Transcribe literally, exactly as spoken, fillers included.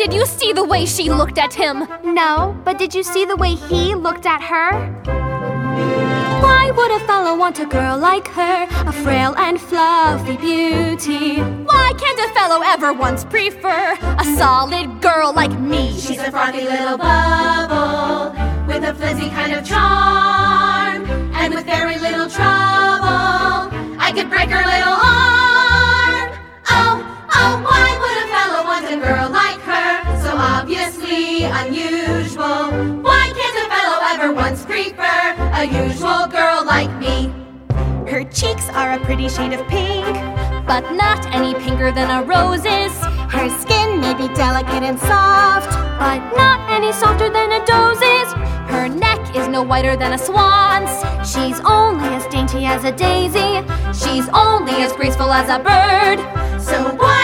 did you see the way she looked at him? No, but did you see the way he looked at her? Why would a fellow want a girl like her, a frail and fluffy beauty? Why can't a fellow ever once prefer a solid girl like me? She's a frothy little bubble with a flimsy kind of charm, and with very little trouble I could break her little arm. Oh, oh, why would a fellow want a girl like her, so obviously unusual? Why can't a fellow ever once prefer a usual girl like me? Her cheeks are a pretty shade of pink, but not any pinker than a rose's. Her skin may be delicate and soft, but not any softer than a doe's. Her neck is no whiter than a swan's. She's only as dainty as a daisy. She's only as graceful as a bird. So why